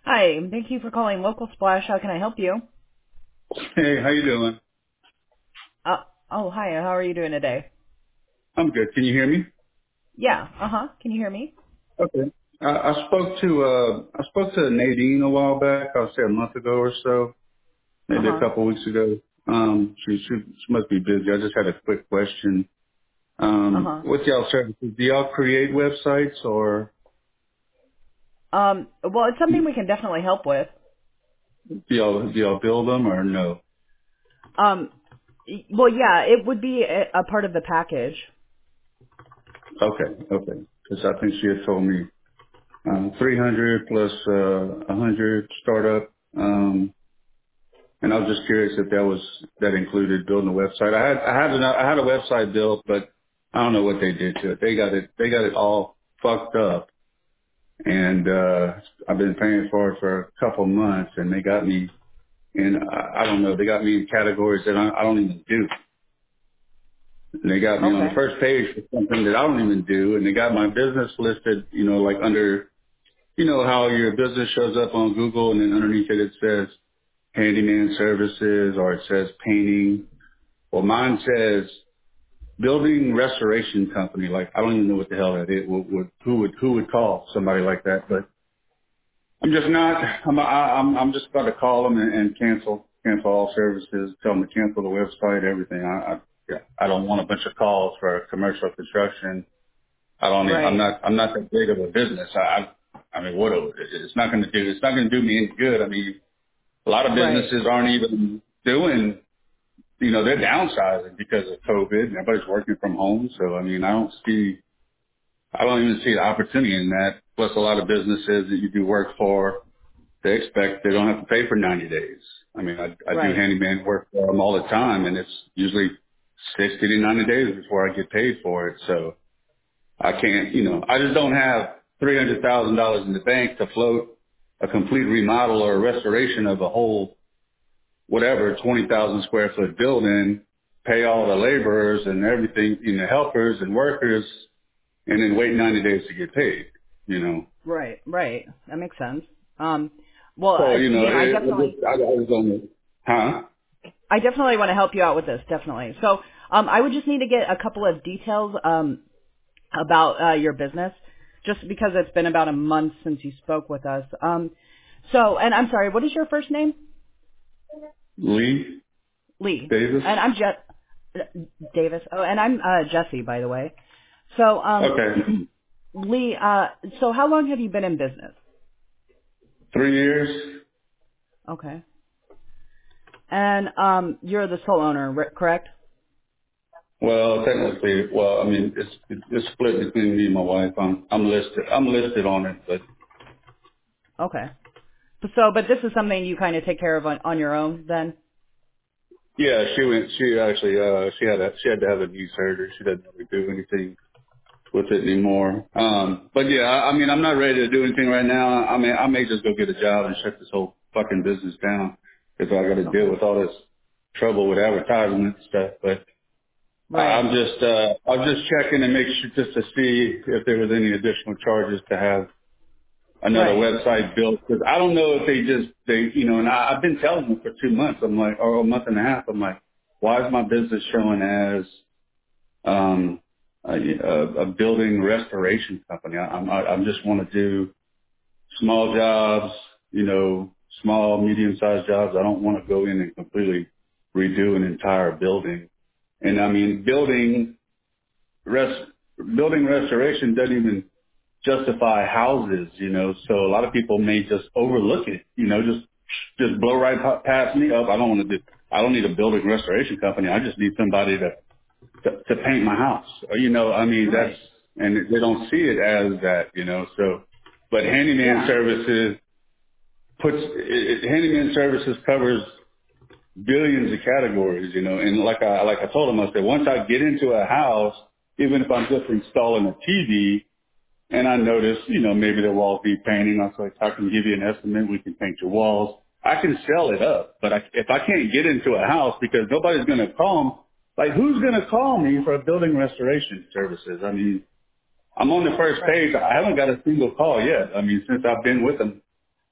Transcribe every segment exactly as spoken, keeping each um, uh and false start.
Hi, thank you for calling Local Splash. How can I help you? Hey, how you doing? Uh, oh, hi. How are you doing today? I'm good. Can you hear me? Yeah. Uh huh. Can you hear me? Okay. I, I spoke to uh I spoke to Nadine a while back. I'll say a month ago or so, Uh maybe a huh. couple weeks ago. Um, she, she she must be busy. I just had a quick question. Uh Um, huh. what's y'all services? Do y'all create websites or Um. Well, it's do something we can definitely help with. y'all do y'all build them or no? Um. y- Well, yeah, it would be a, a part of the package. Okay, okay. Because I think she had told me um, three hundred plus uh, one hundred startup. Um, And I was just curious if that was that included building a website. I had I had an, I had a website built, but I don't know what they did to it. They got it they got it all fucked up, and uh I've been paying for it for a couple months, and they got me in I, I don't know they got me in categories that I, I don't even do. And they got me on the Okay. first page for something that I don't even do, and they got my business listed, you know, like under you know how your business shows up on Google, and then underneath it it says handyman services or it says painting. Well, mine says building restoration company. Like I don't even know what the hell that is. Would, would who would who would call somebody like that? But I'm just not. I'm I, I'm I'm just about to call them and, and cancel cancel all services. Tell them to cancel the website, everything. I I, yeah, I don't want a bunch of calls for commercial construction. I don't. Need, I'm Right. not. I'm not that big of a business. I I, I mean, what? It's not going to do. It's not going to do me any good. I mean, a lot of Right. businesses aren't even doing you know, they're downsizing because of COVID. Everybody's working from home. So, I mean, I don't see, I don't even see the opportunity in that. Plus a lot of businesses that you do work for, they expect they don't have to pay for ninety days. I mean, I, I do Right. handyman work for them all the time and it's usually sixty to ninety days before I get paid for it. So I can't, you know, I just don't have three hundred thousand dollars in the bank to float a complete remodel or a restoration of a whole whatever, twenty thousand square foot building, pay all the laborers and everything, you know, helpers and workers, and then wait ninety days to get paid, you know. Right. Right. That makes sense. Um. Well, So, uh, you know, you know, I it, it definitely, just, I, I just don't know. Huh? I definitely want to help you out with this. Definitely. So, um, I would just need to get a couple of details. Um, about uh, your business, just because it's been about a month since you spoke with us. Um, so, and I'm sorry, what is your first name? Lee Lee. Davis? And I'm Je- Davis. Oh, and I'm uh, Jesse, by the way. So, um, Okay. Lee, uh, so how long have you been in business? Three years? Okay. And um, you're the sole owner, ri- correct? Well, technically, well, I mean, it's, it's split between me and my wife. I'm, I'm listed, I'm listed on it, but Okay. So, but this is something you kind of take care of on, on your own then? yeah, she went, she actually, uh, she had a, she had to have a knee surgery. She doesn't really do anything with it anymore. Um, but yeah, I, I mean, I'm not ready to do anything right now. I mean, I may just go get a job and shut this whole fucking business down because I got to deal Okay. with all this trouble with advertising and stuff. But I, Right. I'm just, uh, I'm just checking and make sure just to see if there was any additional charges to have another Right. website built because I don't know if they just, they, you know, and I, I've been telling them for two months. I'm like, or a month and a half. I'm like, why is my business showing as um, a, a, a building restoration company. I, I'm, I, I just want to do small jobs, you know, small, medium-sized jobs. I don't want to go in and completely redo an entire building. And I mean, building rest, building restoration doesn't even justify houses, you know, so a lot of people may just overlook it, you know, just, just blow right pa- past me up. I don't want to do, I don't need a building restoration company. I just need somebody to to, to paint my house. Or, you know, I mean, that's, Right. and they don't see it as that, you know, so, but handyman Yeah. services puts, it, it, handyman services covers billions of categories, you know, and like I, like I told them, I said, once I get into a house, even if I'm just installing a T V, and I noticed, you know, maybe the walls need painting. I was like, I can give you an estimate. We can paint your walls. I can sell it up. But I, if I can't get into a house because nobody's going to call 'em, like who's going to call me for building restoration services? I mean, I'm on the first Right. page. I haven't got a single call yet. I mean, since I've been with them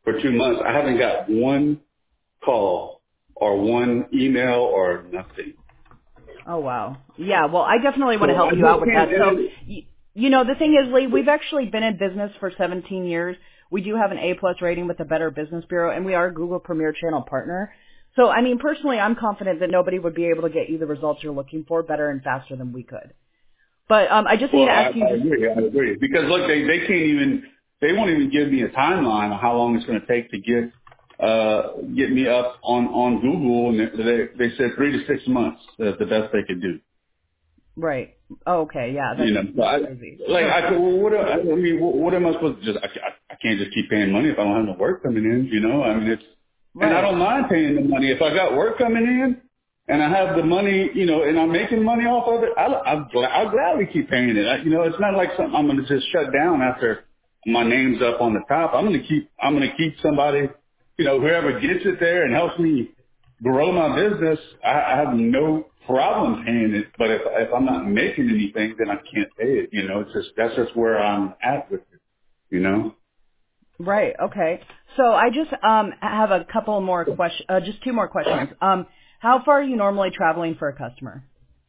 for two months. I haven't got one call or one email or nothing. Oh, wow. Yeah, well, I definitely want to So help I you out just with that. can't. So, And you, you know, the thing is, Lee, we've actually been in business for seventeen years. We do have an A-plus rating with the Better Business Bureau, and we are a Google Premier Channel partner. So, I mean, personally, I'm confident that nobody would be able to get you the results you're looking for better and faster than we could. But um, I just need well, to I, ask you I just agree. I agree because look, they they can't even. They won't even give me a timeline of how long it's going to take to get uh get me up on on Google, and they they said three to six months. That's the best they could do. right. Oh, okay, yeah, You that's know, so that's I, crazy. like So, I could. Well, what do- I I mean, what, what am I supposed to just? I, ca- I can't just keep paying money if I don't have no work coming in. You know, I mean, it's and I right. don't mind paying the money if I got work coming in and I have the money. You know, and I'm making money off of it. I, I'll, gla- I'll gladly keep paying it. I, you know, it's not like something I'm going to just shut down after my name's up on the top. I'm going to keep. I'm going to keep somebody. You know, whoever gets it there and helps me grow my business, I, I have no problem paying it. But if if I'm not making anything, then I can't pay it. You know, it's just that's just where I'm at with it. You know. Right. Okay. So I just um have a couple more questions, uh, just two more questions. Um, how far are you normally traveling for a customer?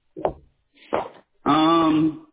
Um,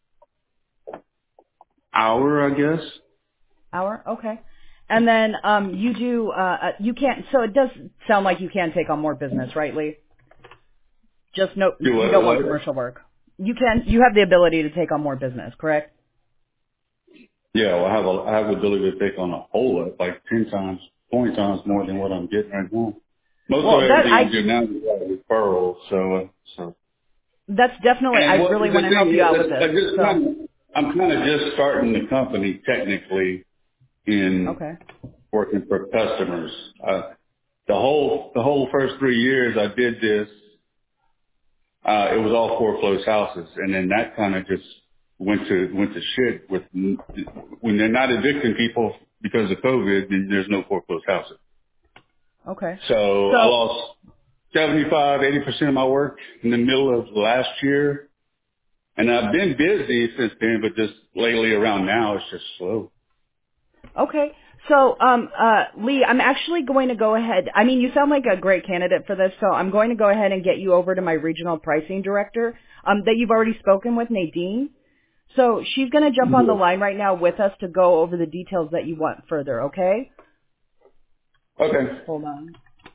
hour, I guess. Hour. Okay. And then um, you do uh, uh, you can't. So it does sound like you can take on more business, right, Lee? Just no, Do you what? don't want What? commercial work. You can. You have the ability to take on more business, correct? Yeah, well, I have a I have the ability to take on a whole lot, like ten times, twenty times more than what I'm getting right now. Most of Well, that everything I I do now is uh, referrals. So, uh, so. that's definitely. I And what really the want to help thing you is, out with I this. I just So kind of, I'm kind of just starting the company technically in okay. working for customers. Uh, the whole the whole first three years I did this, uh, it was all foreclosed houses, and then that kind of just went to went to shit. With when they're not evicting people because of COVID, then there's no foreclosed houses. Okay. So I So lost seventy-five, eighty percent of my work in the middle of last year. And I've been busy since then, but just lately around now, it's just slow. okay. So, um, uh, Lee, I'm actually going to go ahead. I mean, you sound like a great candidate for this, so I'm going to go ahead and get you over to my regional pricing director, um, that you've already spoken with, Nadine. So she's going to jump on the Yeah. line right now with us to go over the details that you want further, okay? Okay. Hold on.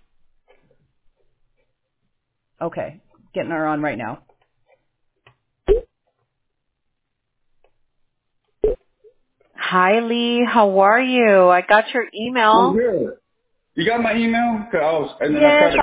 Okay. Getting her on right now. Hi, Lee. How are you? I got your I'm email. good. You got my email? 'Cause I was, and then I Yes, tried to